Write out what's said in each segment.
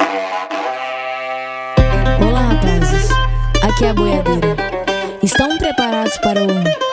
Olá, rapazes, aqui é a boiadeira. Estão preparados para o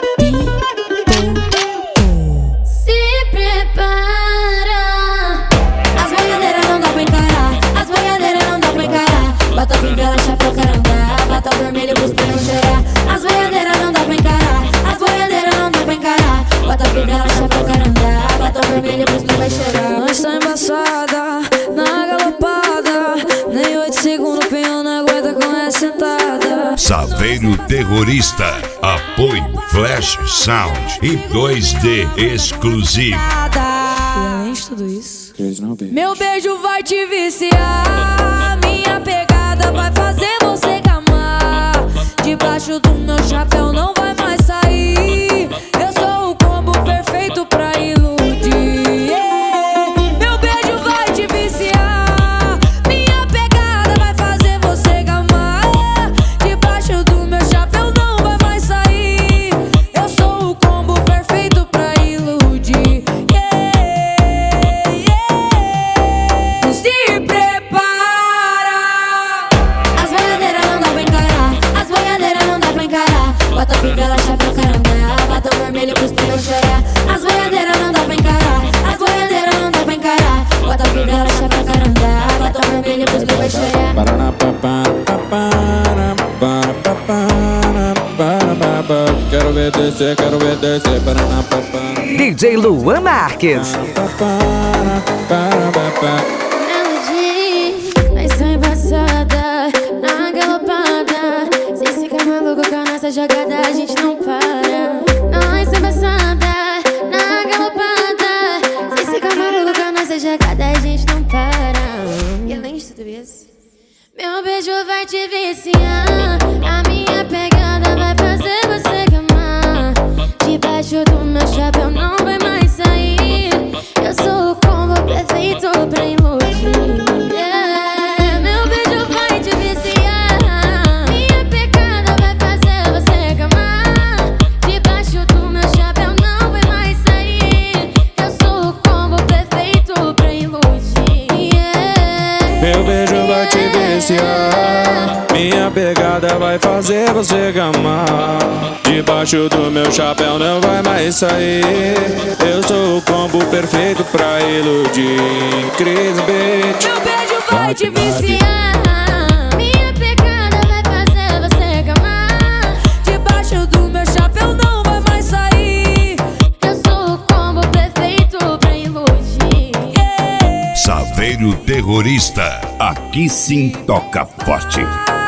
Pi-Pom-Pom? Se prepara. As boiadeiras não dá pra encarar, as boiadeiras não dá pra encarar. Bota fivela, chapéu, carandá, bota vermelho pros não cheirar. As boiadeiras não dá pra encarar, as boiadeiras não dá pra encarar. Bota fivela, chapéu, carandá, bota vermelho pros não vai cheirar. Nós tá embaçada, na galopada, nem 8 segundos o pinhão não aguenta com essa sentada. Saveiro Terrorista, apoio Flash Sound e 2D exclusivo. E além de tudo isso, meu beijo vai te viciar, minha pegada vai fazer você gamar. Debaixo do meu chapéu não vai mais sair. Eu sou o combo perfeito pra iludir. Meu beijo vai te viciar, minha pegada vai fazer você gamar. Debaixo do meu chapéu não vai mais sair. Eu sou o combo perfeito pra iludir. Se prepara. As boiadeiras não dá pra encarar, as boiadeiras não dá pra encarar. Bota fivela, chapéu, carandá, bota vermelho pros não cheirar. As boiadeiras não dá pra encarar, as boiadeiras não dá pra encarar. Bota fivela, chapéu, carandá, bota vermelho pros não vai cheirar. Quero ver descer, DJ Luan Marques. Melody, nós tá embaçada, na galopada. Sem ficar maluco com a nossa jogada, a gente não para. Nós tá embaçada, na galopada. Sem ficar maluco com a nossa jogada, a gente não para. E além de tudo isso, meu beijo vai te viciar, a minha pegada vai fazer você gamar. Debaixo do meu chapéu não vai mais sair. Eu sou o combo perfeito pra iludir. Meu beijo vai te viciar, minha pegada vai fazer você gamar. Debaixo do meu chapéu não vai mais sair. Eu sou o combo perfeito pra iludir. Meu beijo vai te viciar, minha pegada vai fazer você gamar. Debaixo do meu chapéu não vai mais sair. Eu sou o combo perfeito pra iludir. Cris Beat. Meu beijo vai te viciar, Minha pegada vai fazer você gamar. debaixo do meu chapéu não vai mais sair. Eu sou o combo perfeito pra iludir. Saveiro Terrorista, aqui sim toca forte.